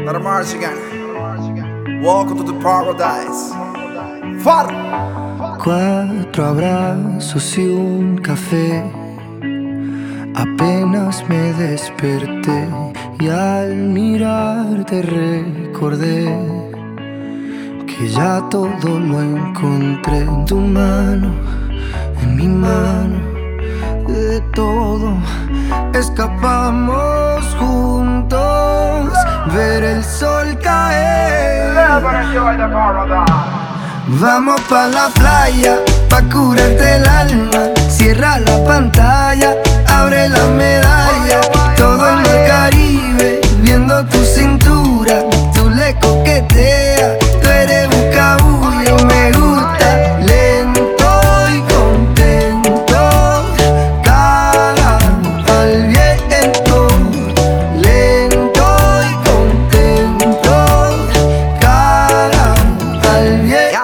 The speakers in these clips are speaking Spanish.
Let 'em march again. Welcome to the paradise. Far. 4 abrazos y un café. Apenas me desperté y al mirarte recordé que ya todo lo encontré en tu mano, en mi mano. De todo escapamos juntos, ver el sol caer. Vamos pa' la playa, pa' curarte el alma. Cierra la pantalla, abre la medalla. Todo en el Caribe, viendo tu cintura. Tú le coqueteas, tú eres un cabullo. Me gusta lento y contento, cara al viento. Lento y contento, cara al viento.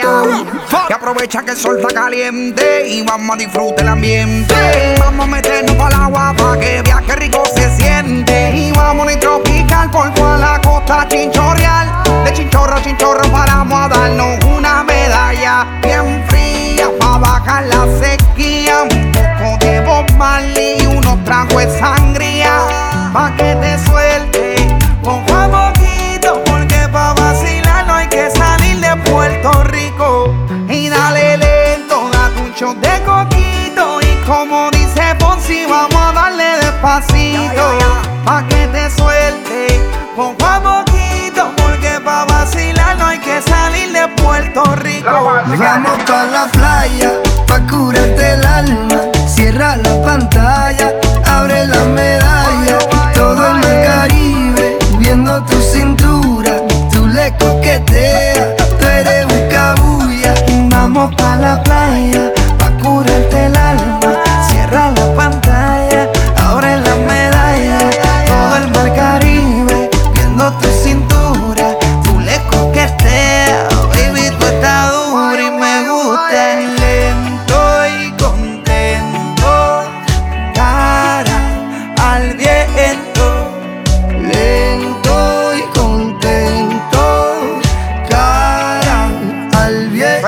Y aprovecha que el sol está caliente y vamos a disfrutar el ambiente. Vamos a meternos para el agua pa' que viaje rico se siente. Y vamos a ir tropical por toda la costa chinchorreal. De chinchorro a chinchorro paramos a darnos una medalla bien fría pa' bajar la sequía. Un poco de Bob Marley y unos tragos de sangría pa' que te suelte poco a poquito, porque pa' vacilar no hay que salir de Puerto Rico. Y dale lento, date un shot de coquito. Y como dice Fonsi, vamos a darle despacito pa' que te suelte poco a poquito, porque pa' vacilar no hay que salir de Puerto Rico. Vamos pa' la playa, pa' curarte el alma. Cierra la pantalla, abre la medalla. Todo en el Caribe, viendo tu cintura. Tú le coqueteas, tú eres un cabulla. Vamos pa' la playa, pa' curarte el alma. Cierra la pantalla, abre la medalla. Todo el mar Caribe, viendo tu cintura. Tú le coqueteas, baby, tú estás dura y me gusta. Lento y contento, cara al viento. Lento y contento, cara al viento.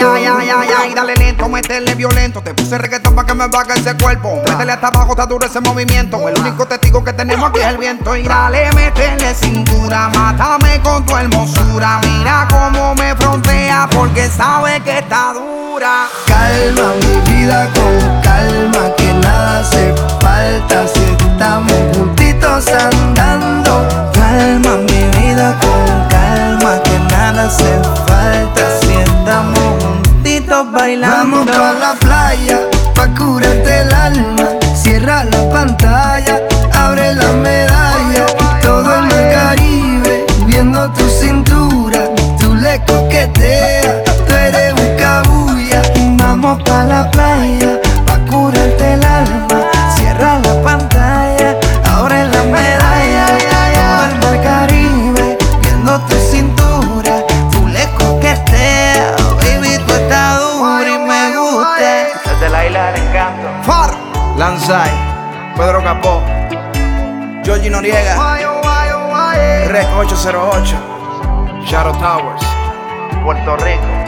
Y dale lento, métele violento. Te puse reggaetón pa' que me baje ese cuerpo. Métele hasta abajo, está duro ese movimiento. El único testigo que tenemos aquí es el viento. Y dale, métele cintura, mátame con tu hermosura. Mira cómo me frontea, porque sabe que está dura. Calma mi vida con calma, que nada hace falta si estamos juntitos andando. Calma mi vida con calma, que nada hace falta si estamos juntitos bailando. Vamos pa' la playa, pa' curarte el alma. Cierra la pantalla, abre la medalla. Todo en el Caribe, viendo tu cintura. Tú le coqueteas, tú eres un cabulla. Vamos pa' la playa, pa' curarte el alma. Cierra la pantalla, abre la medalla. Todo el mar Caribe, viendo tu cintura. Tú le coqueteas, baby, tú estás dura y me gusta. Desde la isla del encanto, Far. Lanzai, Pedro Capó, Georgie Noriega, Rec 808, Shadow Towers, Puerto Rico.